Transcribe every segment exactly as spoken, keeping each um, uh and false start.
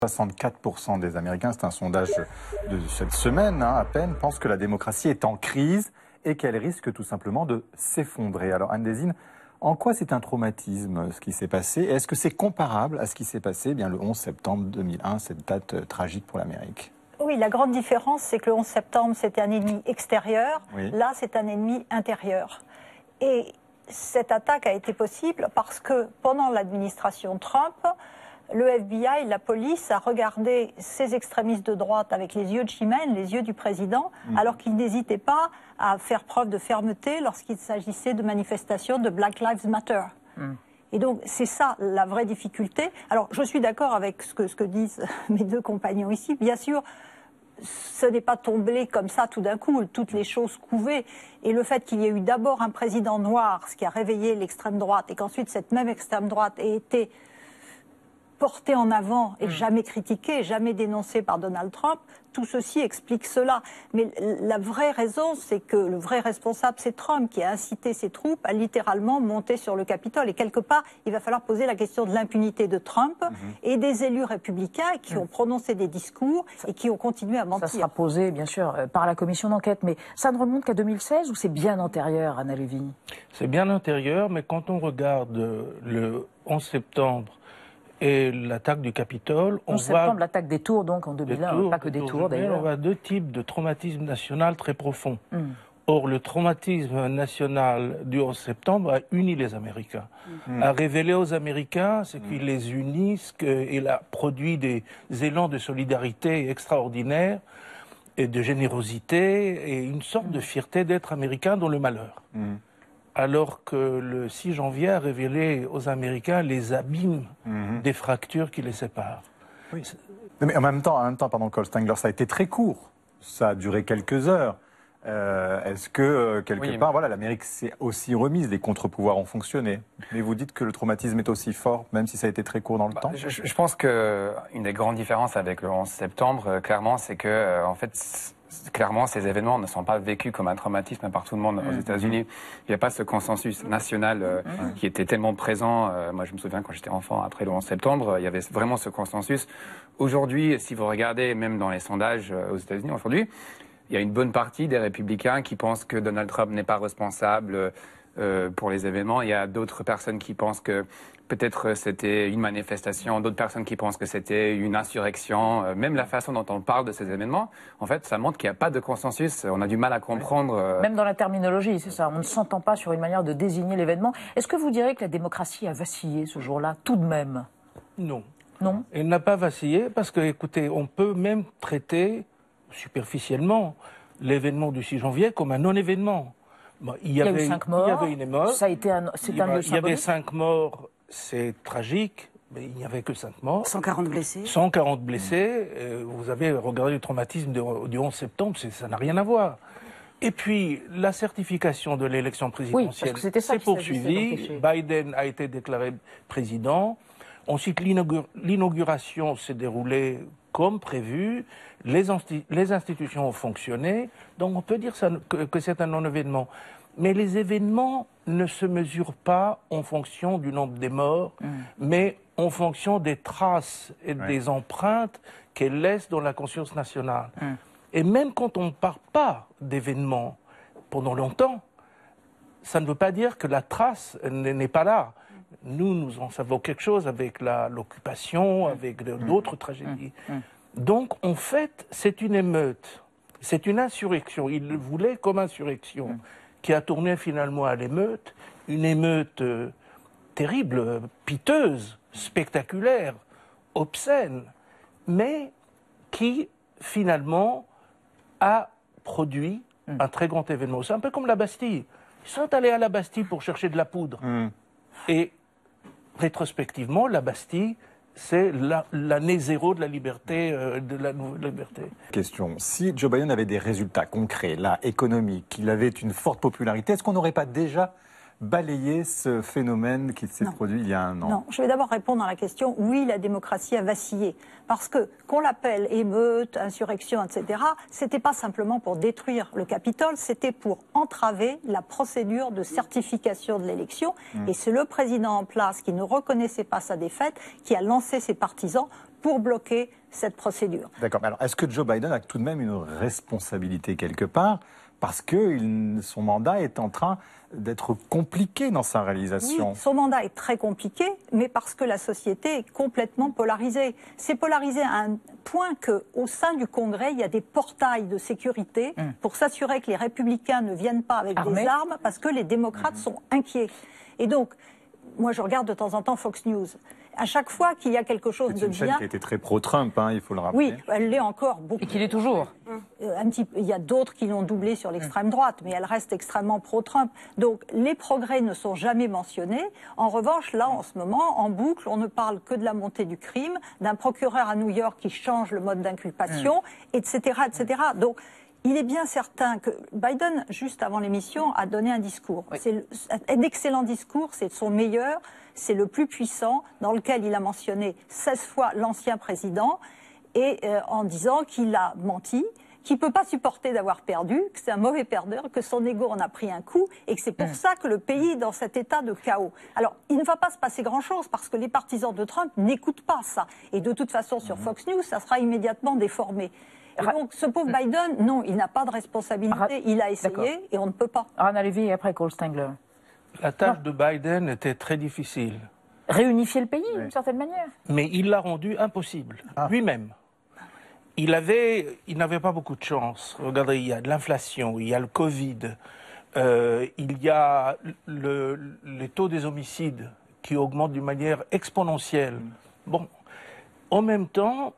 soixante-quatre pour cent des Américains, c'est un sondage de cette semaine hein, à peine, pensent que la démocratie est en crise et qu'elle risque tout simplement de s'effondrer. Alors Anne Désine, en quoi c'est un traumatisme ce qui s'est passé? Est-ce que c'est comparable à ce qui s'est passé eh bien, le onze septembre deux mille un, cette date euh, tragique pour l'Amérique? Oui, la grande différence, c'est que le onze septembre, c'était un ennemi extérieur. Oui. Là, c'est un ennemi intérieur. Et cette attaque a été possible parce que pendant l'administration Trump, le F B I, la police, a regardé ces extrémistes de droite avec les yeux de chimène, les yeux du président, mmh. alors qu'ils n'hésitaient pas à faire preuve de fermeté lorsqu'il s'agissait de manifestations de Black Lives Matter. Mmh. Et donc, c'est ça la vraie difficulté. Alors, je suis d'accord avec ce que, ce que disent mes deux compagnons ici. Bien sûr, ce n'est pas tombé comme ça tout d'un coup, toutes les choses couvaient. Et le fait qu'il y ait eu d'abord un président noir, ce qui a réveillé l'extrême droite, et qu'ensuite cette même extrême droite ait été porté en avant et jamais critiqué, jamais dénoncé par Donald Trump, tout ceci explique cela. Mais la vraie raison, c'est que le vrai responsable, c'est Trump qui a incité ses troupes à littéralement monter sur le Capitole. Et quelque part, il va falloir poser la question de l'impunité de Trump mmh. et des élus républicains qui mmh. ont prononcé des discours ça, et qui ont continué à mentir. Ça sera posé, bien sûr, par la commission d'enquête. Mais ça ne remonte qu'à deux mille seize ou c'est bien antérieur, Anna Levy? C'est bien antérieur, mais quand on regarde le onze septembre, et l'attaque du Capitole, on onze voit... septembre, l'attaque des tours, donc, en deux mille un, tours, pas que des tours, d'ailleurs. On voit deux types de traumatisme national très profonds. Mm. Or, le traumatisme national du onze septembre a uni les Américains, mm. a révélé aux Américains ce qui mm. les unit, ce que, il a produit des élans de solidarité extraordinaires et de générosité et une sorte mm. de fierté d'être Américain dans le malheur. Mm. Alors que le six janvier a révélé aux Américains les abîmes mmh. des fractures qui les séparent. Oui. Mais en même temps, en même temps, pardon, Cole Stengler, ça a été très court. Ça a duré quelques heures. Euh, Est-ce que, euh, quelque oui, part, mais... voilà, l'Amérique s'est aussi remise, les contre-pouvoirs ont fonctionné. Mais vous dites que le traumatisme est aussi fort, même si ça a été très court dans le bah, temps? je, je pense qu'une des grandes différences avec le onze septembre, euh, clairement, c'est que, euh, en fait, clairement, ces événements ne sont pas vécus comme un traumatisme par tout le monde aux États-Unis. Il n'y a pas ce consensus national euh, mmh. qui était tellement présent. Euh, moi, je me souviens quand j'étais enfant, après le onze septembre, il y avait vraiment ce consensus. Aujourd'hui, si vous regardez, même dans les sondages euh, aux États-Unis aujourd'hui, il y a une bonne partie des républicains qui pensent que Donald Trump n'est pas responsable euh, pour les événements. Il y a d'autres personnes qui pensent que peut-être c'était une manifestation, d'autres personnes qui pensent que c'était une insurrection. Euh, même la façon dont on parle de ces événements, en fait, ça montre qu'il n'y a pas de consensus. On a du mal à comprendre. Euh... Même dans la terminologie, c'est ça. On ne s'entend pas sur une manière de désigner l'événement. Est-ce que vous direz que la démocratie a vacillé ce jour-là, tout de même? Non. Non. Elle n'a pas vacillé parce que, écoutez, on peut même traiter superficiellement l'événement du six janvier comme un non-événement. Bon, il, y il y avait, a eu cinq morts. Il y avait une émeute. Ça a été un, c'est il, un il y avait cinq morts, c'est tragique, mais il n'y avait que cinq morts. cent quarante blessés. cent quarante blessés. Mmh. Euh, vous avez regardé le traumatisme de, du onze septembre, ça n'a rien à voir. Et puis, la certification de l'élection présidentielle oui, s'est poursuivie. Biden a été déclaré président. Ensuite, l'inauguration s'est déroulée comme prévu. Les, les institutions ont fonctionné. Donc, on peut dire ça, que, que c'est un non-événement. Mais les événements ne se mesurent pas en fonction du nombre des morts, mmh. mais en fonction des traces et ouais. des empreintes qu'elles laissent dans la conscience nationale. Mmh. Et même quand on ne parle pas d'événements pendant longtemps, ça ne veut pas dire que la trace n'est pas là. Nous, nous en savons quelque chose avec l'occupation, avec d'autres tragédies. Donc, en fait, c'est une émeute, c'est une insurrection. Il le voulait comme insurrection, qui a tourné finalement à l'émeute, une émeute euh, terrible, piteuse, spectaculaire, obscène, mais qui, finalement, a produit mm. un très grand événement. C'est un peu comme la Bastille. Ils sont allés à la Bastille pour chercher de la poudre. Mm. Et, rétrospectivement, la Bastille, c'est l'année zéro de la liberté, euh, de la nouvelle liberté. Question. Si Joe Biden avait des résultats concrets, là, économiques, qu'il avait une forte popularité, est-ce qu'on n'aurait pas déjà balayé ce phénomène qui s'est produit il y a un an? Non, je vais d'abord répondre à la question. Oui, la démocratie a vacillé. Parce que, qu'on l'appelle émeute, insurrection, et cetera, c'était pas simplement pour détruire le Capitole, c'était pour entraver la procédure de certification de l'élection. Mmh. Et c'est le président en place qui ne reconnaissait pas sa défaite, qui a lancé ses partisans pour bloquer cette procédure. D'accord. Alors, est-ce que Joe Biden a tout de même une responsabilité quelque part parce que il, son mandat est en train d'être compliqué dans sa réalisation? Oui, son mandat est très compliqué, mais parce que la société est complètement polarisée. C'est polarisé à un point qu'au sein du Congrès, il y a des portails de sécurité mmh. pour s'assurer que les républicains ne viennent pas avec Armée. des armes, parce que les démocrates mmh. sont inquiets. Et donc, moi je regarde de temps en temps Fox News. À chaque fois qu'il y a quelque chose de bien... C'est une chaîne qui a été très pro-Trump, hein, il faut le rappeler. Oui, elle l'est encore beaucoup. Et qu'il est toujours. Un petit, il y a d'autres qui l'ont doublé sur l'extrême droite, mais elle reste extrêmement pro-Trump. Donc les progrès ne sont jamais mentionnés. En revanche, là, en ce moment, en boucle, on ne parle que de la montée du crime, d'un procureur à New York qui change le mode d'inculpation, mmh. et cetera, et cetera. Donc, il est bien certain que Biden, juste avant l'émission, a donné un discours. Oui. C'est un excellent discours, c'est son meilleur, c'est le plus puissant, dans lequel il a mentionné seize fois l'ancien président, et euh, en disant qu'il a menti, qu'il ne peut pas supporter d'avoir perdu, que c'est un mauvais perdeur, que son ego en a pris un coup, et que c'est pour mmh. ça que le pays est dans cet état de chaos. Alors, il ne va pas se passer grand-chose, parce que les partisans de Trump n'écoutent pas ça. Et de toute façon, sur Fox News, ça sera immédiatement déformé. Et donc, ce pauvre Biden, non, il n'a pas de responsabilité. Il a essayé et on ne peut pas. Rana Levy et après Cole Stengler. La tâche non. de Biden était très difficile. Réunifier le pays, oui. d'une certaine manière. Mais il l'a rendu impossible, ah. lui-même. Il avait, il n'avait pas beaucoup de chance. Regardez, il y a de l'inflation, il y a le Covid, euh, il y a le, les taux des homicides qui augmentent d'une manière exponentielle. Mm. Bon, en même temps,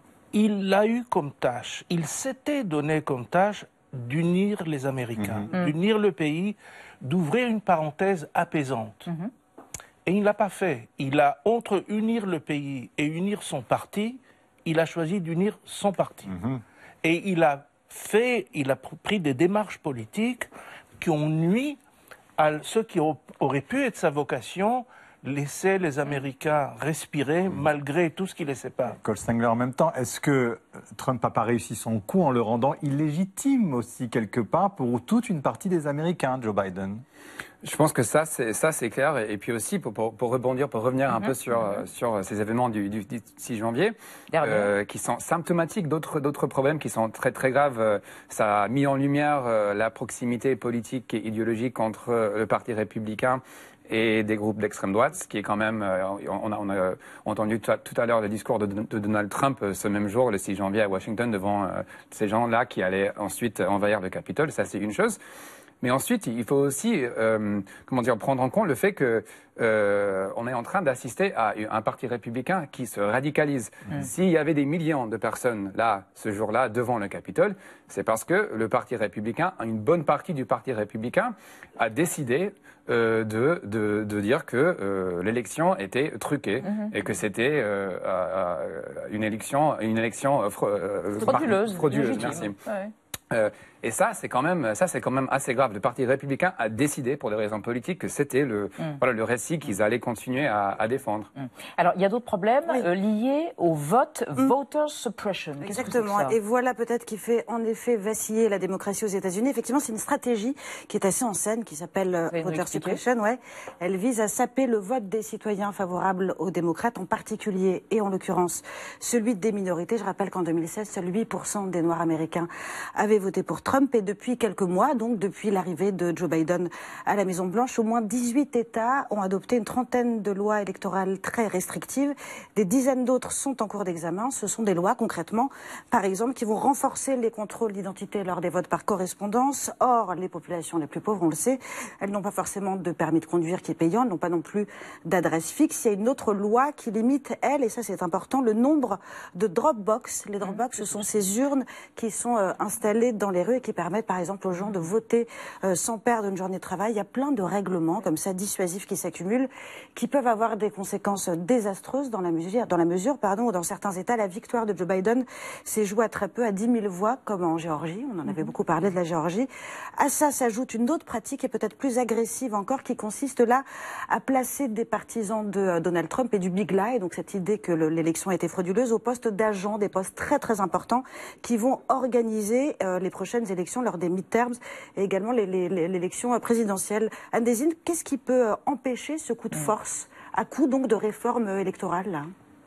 il l'a eu comme tâche, il s'était donné comme tâche d'unir les Américains, mmh. d'unir le pays, d'ouvrir une parenthèse apaisante. Mmh. Et il ne l'a pas fait. Il a, entre unir le pays et unir son parti, il a choisi d'unir son parti. Mmh. Et il a fait, il a pris des démarches politiques qui ont nui à ceux qui auraient pu être sa vocation, laisser les Américains respirer mmh. malgré tout ce qui les sépare. Cole Stengler, en même temps, est-ce que Trump n'a pas réussi son coup en le rendant illégitime aussi quelque part pour toute une partie des Américains, Joe Biden? Je pense que ça, c'est ça, c'est clair. Et puis aussi, pour, pour, pour rebondir, pour revenir un mmh. peu sur, mmh. sur ces événements du, du, du six janvier, euh, qui sont symptomatiques d'autres, d'autres problèmes qui sont très, très graves. Ça a mis en lumière euh, la proximité politique et idéologique entre le Parti républicain et des groupes d'extrême droite, ce qui est quand même... Euh, on, a, on a entendu tout à, tout à l'heure le discours de, de Donald Trump euh, ce même jour, le six janvier à Washington, devant euh, ces gens-là qui allaient ensuite envahir le Capitole. Ça, c'est une chose. Mais ensuite, il faut aussi, euh, comment dire, prendre en compte le fait que euh, on est en train d'assister à un parti républicain qui se radicalise. Mmh. S'il y avait des millions de personnes là, ce jour-là, devant le Capitole, c'est parce que le parti républicain, une bonne partie du parti républicain, a décidé euh, de, de, de dire que euh, l'élection était truquée mmh. et que c'était euh, euh, une élection, une élection euh, frauduleuse. frauduleuse merci. Ouais. Euh, et ça, c'est quand même, ça, c'est quand même assez grave. Le Parti républicain a décidé, pour des raisons politiques, que c'était le, mm. voilà, le récit qu'ils allaient continuer à, à défendre. Mm. Alors, il y a d'autres problèmes oui. euh, liés au vote, mm. voter suppression. Exactement. Que que et voilà peut-être qui fait en effet vaciller la démocratie aux États-Unis. Effectivement, c'est une stratégie qui est assez en scène, qui s'appelle euh, voter suppression. Ouais. Elle vise à saper le vote des citoyens favorables aux démocrates, en particulier et en l'occurrence celui des minorités. Je rappelle qu'en deux mille seize, seuls huit pour cent des Noirs américains avaient voté pour Trump, et depuis quelques mois, donc depuis l'arrivée de Joe Biden à la Maison-Blanche, au moins dix-huit États ont adopté une trentaine de lois électorales très restrictives. Des dizaines d'autres sont en cours d'examen. Ce sont des lois, concrètement, par exemple, qui vont renforcer les contrôles d'identité lors des votes par correspondance. Or, les populations les plus pauvres, on le sait, elles n'ont pas forcément de permis de conduire qui est payant, elles n'ont pas non plus d'adresse fixe. Il y a une autre loi qui limite, elle, et ça c'est important, le nombre de drop-box. Les drop-box, ce sont ces urnes qui sont euh, installées dans les rues et qui permettent par exemple aux gens de voter euh, sans perdre une journée de travail. Il y a plein de règlements comme ça dissuasifs qui s'accumulent, qui peuvent avoir des conséquences désastreuses dans la mesure, dans la mesure pardon, où dans certains États, la victoire de Joe Biden s'est jouée à très peu, à dix mille voix, comme en Géorgie. On en avait beaucoup parlé de la Géorgie. À ça s'ajoute une autre pratique, et peut-être plus agressive encore, qui consiste là à placer des partisans de euh, Donald Trump et du Big Lie, donc cette idée que l'élection a été frauduleuse, au poste d'agents, des postes très très importants, qui vont organiser euh, les prochaines élections lors des midterms et également l'élection présidentielle. Anne Désine, qu'est-ce qui peut empêcher ce coup de force à coup donc de réforme électorale là ?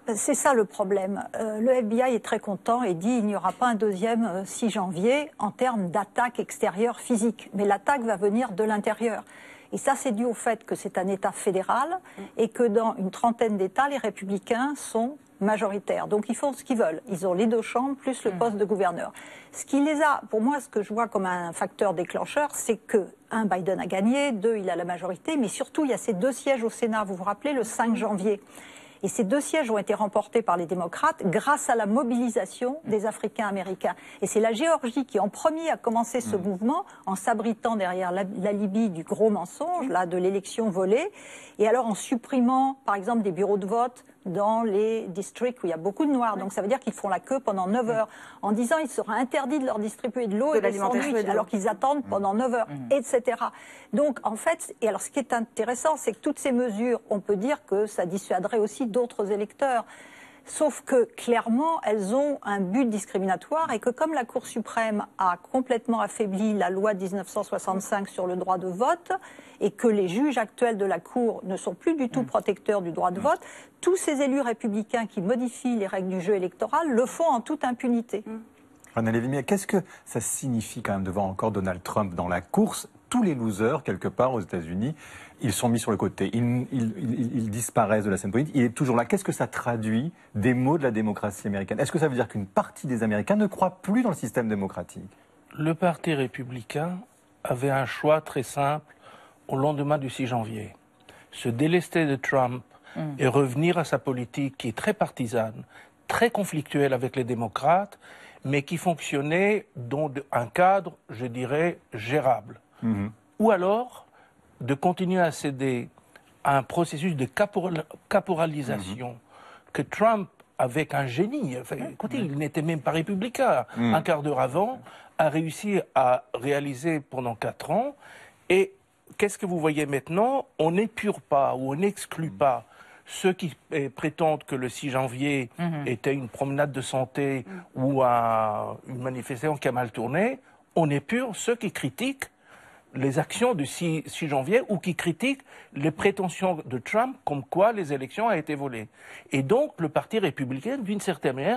C'est ça le problème. Euh, le F B I est très content et dit il n'y aura pas un deuxième euh, six janvier en termes d'attaque extérieure physique. Mais l'attaque va venir de l'intérieur. Et ça, c'est dû au fait que c'est un État fédéral et que dans une trentaine d'États, les républicains sont majoritaires. Donc ils font ce qu'ils veulent. Ils ont les deux chambres plus le poste de gouverneur. Ce qui les a, pour moi, ce que je vois comme un facteur déclencheur, c'est que, un, Biden a gagné, deux, il a la majorité, mais surtout, il y a ces deux sièges au Sénat, vous vous rappelez, le cinq janvier. Et ces deux sièges ont été remportés par les démocrates grâce à la mobilisation des Africains américains. Et c'est la Géorgie qui, en premier, a commencé ce mmh. mouvement en s'abritant derrière la, la Libye du gros mensonge, là, de l'élection volée. Et alors en supprimant, par exemple, des bureaux de vote dans les districts où il y a beaucoup de Noirs. Donc ça veut dire qu'ils font la queue pendant neuf heures. En disant qu'il sera interdit de leur distribuer de l'eau et des sandwichs alors qu'ils attendent pendant neuf heures, mmh. et cetera. Donc en fait, et alors ce qui est intéressant, c'est que toutes ces mesures, on peut dire que ça dissuaderait aussi d'autres électeurs. Sauf que, clairement, elles ont un but discriminatoire et que comme la Cour suprême a complètement affaibli la loi de mille neuf cent soixante-cinq sur le droit de vote et que les juges actuels de la Cour ne sont plus du tout protecteurs du droit de vote, tous ces élus républicains qui modifient les règles du jeu électoral le font en toute impunité. René Lévy, qu'est-ce que ça signifie quand même de voir encore Donald Trump dans la course? Tous les losers, quelque part aux États-Unis, ils sont mis sur le côté, ils, ils, ils, ils disparaissent de la scène politique, il est toujours là. Qu'est-ce que ça traduit des maux de la démocratie américaine? Est-ce que ça veut dire qu'une partie des Américains ne croient plus dans le système démocratique? Le Parti républicain avait un choix très simple au lendemain du six janvier. Se délester de Trump mmh. et revenir à sa politique qui est très partisane, très conflictuelle avec les démocrates, mais qui fonctionnait dans un cadre, je dirais, gérable. Mmh. Ou alors de continuer à céder à un processus de caporal- caporalisation mmh. que Trump, avec un génie, enfin, écoutez, mmh. il n'était même pas républicain, mmh. un quart d'heure avant, a réussi à réaliser pendant quatre ans. Et qu'est-ce que vous voyez maintenant? On n'épure pas ou on n'exclut mmh. pas ceux qui eh, prétendent que le six janvier mmh. était une promenade de santé mmh. ou un, une manifestation qui a mal tourné. On épure ceux qui critiquent les actions du six janvier ou qui critiquent les prétentions de Trump comme quoi les élections ont été volées. Et donc, le Parti républicain, d'une certaine manière,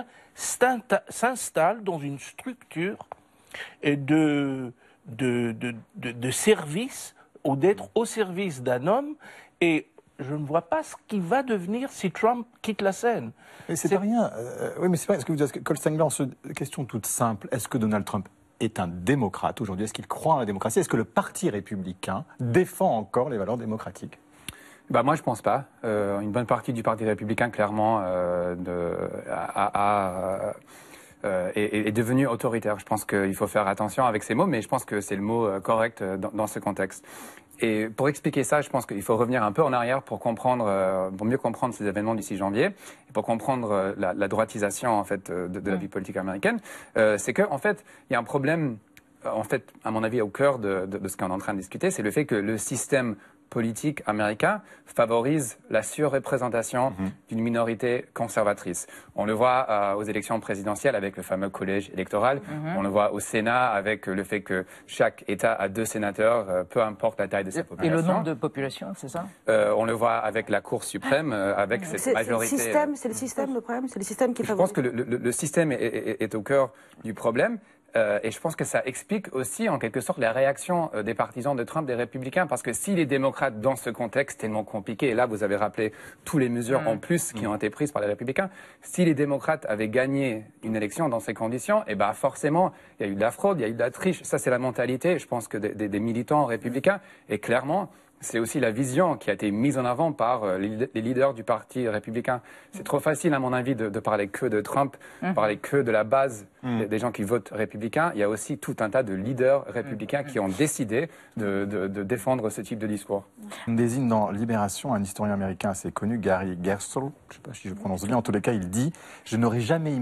s'installe dans une structure de, de, de, de, de service ou d'être au service d'un homme. Et je ne vois pas ce qui va devenir si Trump quitte la scène. Mais c'est pas rien. Euh, oui, mais c'est pas rien. Ce que vous dites, Cole Stengler, question toute simple. Est-ce que Donald Trump est un démocrate aujourd'hui? Est-ce qu'il croit en la démocratie? Est-ce que le Parti républicain défend encore les valeurs démocratiques? Bah moi je pense pas. Euh, une bonne partie du Parti républicain clairement euh, de, a, a, euh, est, est devenu autoritaire. Je pense qu'il faut faire attention avec ces mots, mais je pense que c'est le mot correct dans, dans ce contexte. Et pour expliquer ça, je pense qu'il faut revenir un peu en arrière pour comprendre, euh, pour mieux comprendre ces événements du six janvier et pour comprendre euh, la, la droitisation en fait de, de la vie politique américaine. Euh, c'est que en fait, il y a un problème, en fait, à mon avis, au cœur de, de, de ce qu'on est en train de discuter, c'est le fait que le système politique américain favorise la surreprésentation mmh. d'une minorité conservatrice. On le voit euh, aux élections présidentielles avec le fameux collège électoral. Mmh. On le voit au Sénat avec le fait que chaque État a deux sénateurs, euh, peu importe la taille de sa population. Et le nombre de populations, c'est ça euh, On le voit avec la Cour suprême, euh, avec cette c'est, majorité. C'est le système, c'est le système le problème, c'est le système qui favorise. Je pense que le, le, le système est, est, est au cœur du problème. Euh, et je pense que ça explique aussi, en quelque sorte, la réaction euh, des partisans de Trump, des républicains, parce que si les démocrates, dans ce contexte tellement compliqué, et là, vous avez rappelé toutes les mesures mmh. en plus qui mmh. ont été prises par les républicains, si les démocrates avaient gagné une élection dans ces conditions, eh ben forcément, il y a eu de la fraude, il y a eu de la triche. Ça, c'est la mentalité, je pense, que des, des, des militants républicains. Et clairement, c'est aussi la vision qui a été mise en avant par euh, les leaders du Parti républicain. C'est trop facile, à mon avis, de, de parler que de Trump, mmh. parler que de la base mmh. des, des gens qui votent républicains. Il y a aussi tout un tas de leaders républicains mmh. qui ont décidé de, de, de défendre ce type de discours. On désigne dans Libération un historien américain assez connu, Gary Gerstle, je ne sais pas si je prononce bien, en tous les cas, il dit « Je n'aurais jamais